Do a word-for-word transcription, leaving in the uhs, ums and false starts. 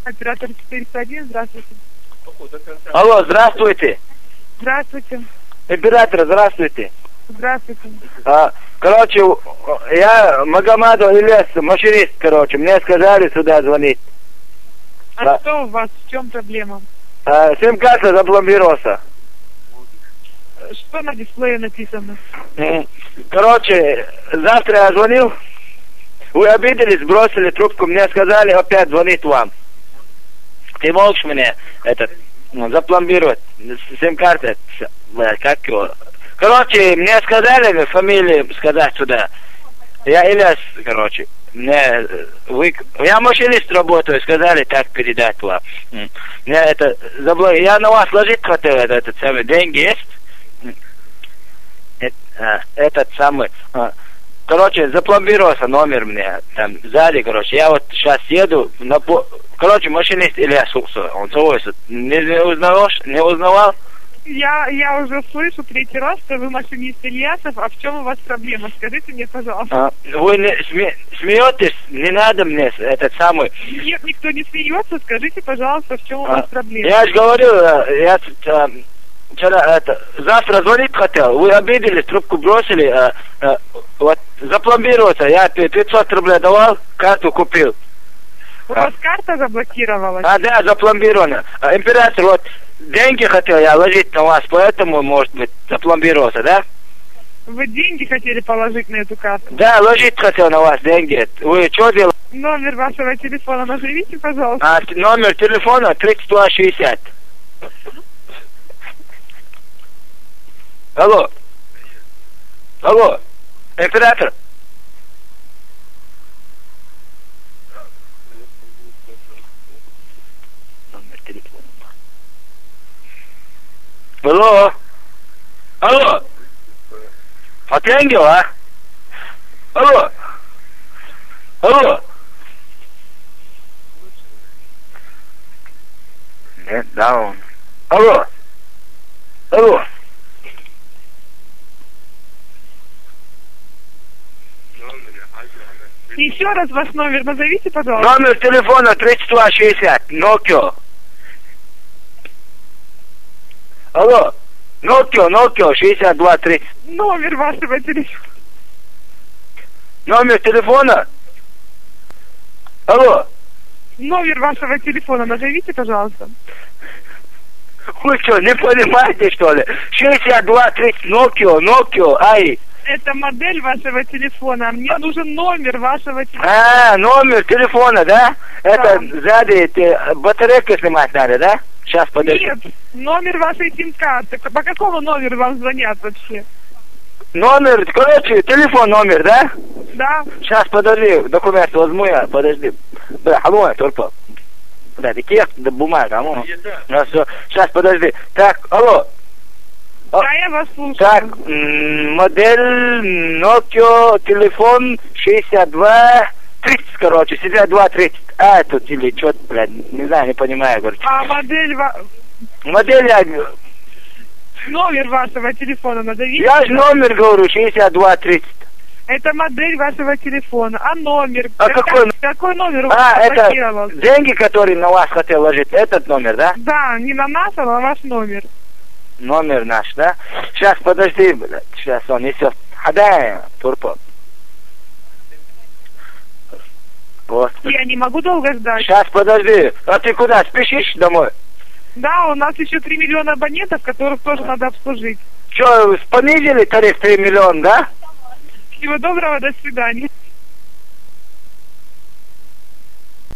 Оператор четыреста один, здравствуйте. Алло, здравствуйте. Здравствуйте. Оператор, здравствуйте. Здравствуйте. А, короче, я Магомадов Ильяс, машинист, короче, мне сказали сюда звонить. А Да. что у вас, в чем проблема? А, сим-карта запломбировался. Что на дисплее написано? Короче, завтра я звонил, вы обиделись, бросили трубку, мне сказали опять звонить вам. Ты можешь мне этот, ну, запломбировать сим-карты, как его? Короче, мне сказали фамилию сказать сюда. Я Ильяс, короче. Мне вы, я машинист работаю, сказали так передать вам. Мне это забло... Я на вас ложить хотел этот, этот самый, деньги есть? Это, а, этот самый. А, короче, запломбировался номер мне там сзади, короче. Я вот сейчас еду на по... Короче, машинист Ильяс, он свой, не, не узнавал, не узнавал? Я, я уже слышу третий раз, что вы машинист Ильясов, а в чем у вас проблема? Скажите мне, пожалуйста. А, вы не, сме, смеетесь? Не надо мне этот самый... Нет, никто не смеется. Скажите, пожалуйста, в чем у вас а, проблема? Я же говорю, я а, вчера, это, завтра звонить хотел, вы обиделись, трубку бросили, а, а, вот запломбировался, я пятьсот рублей давал, карту купил. У а. вас карта заблокировалась? А, да, запломбирована. А, император, вот, деньги хотел я ложить на вас, поэтому, может быть, запломбировался, да? Вы деньги хотели положить на эту карту? Да, ложить хотел на вас деньги. Вы что делаете? Номер вашего телефона назовите, пожалуйста. А, номер телефона тридцать два шестьдесят. Алло. Алло. Император. Номер телефона. Алло. Алло. Отъянгел, а? Алло. Алло. Нет, да он. Алло. Алло. Еще раз ваш номер назовите, пожалуйста. Номер телефона тридцать два шестьдесят. Nokia. Алло. Nokia, Nokia шестьдесят два тридцать. Номер вашего телефона. Номер телефона? Алло. Номер вашего телефона назовите, пожалуйста. Вы что, не понимаете, что ли? шестьдесят два тридцать, Nokia, Nokia, ай. Это модель вашего телефона, а мне нужен номер вашего телефона. А, номер телефона, да? Это Да. сзади ты, батарейку снимать надо, да? Сейчас, подожди. Нет, номер вашей сим-карты. По какому номеру вам звонят вообще? Номер, короче, телефон номер, да? Да. Сейчас, подожди, документ возьму я, подожди. Бля, алло, торпа. Бля, такие, да бумага, алло. Ну, все, сейчас, подожди. Так, алло. О, Да, я вас слушаю. так, м, модель Nokia, телефон шестьдесят два тридцать, короче, шестьдесят два тридцать. А, тут или что-то, блядь, не знаю, не понимаю, короче. А модель ва... Модель, я, Номер вашего телефона назовите. я же номер говорю, шестьдесят два тридцать. Это модель вашего телефона. А номер? А это, какой? какой номер у вас А, это заблокировался? деньги, которые на вас хотел ложить, этот номер, да? Да, не на нас, а на ваш номер. Номер наш, да? Сейчас, подожди, блядь, сейчас он несет. Хадай, турпа. Вот. Я не могу долго ждать. Сейчас, подожди. А ты куда, спешишь домой? Да, у нас еще три миллиона абонентов, которых тоже надо обслужить. Че, понизили тариф три миллиона, да? Всего доброго, до свидания.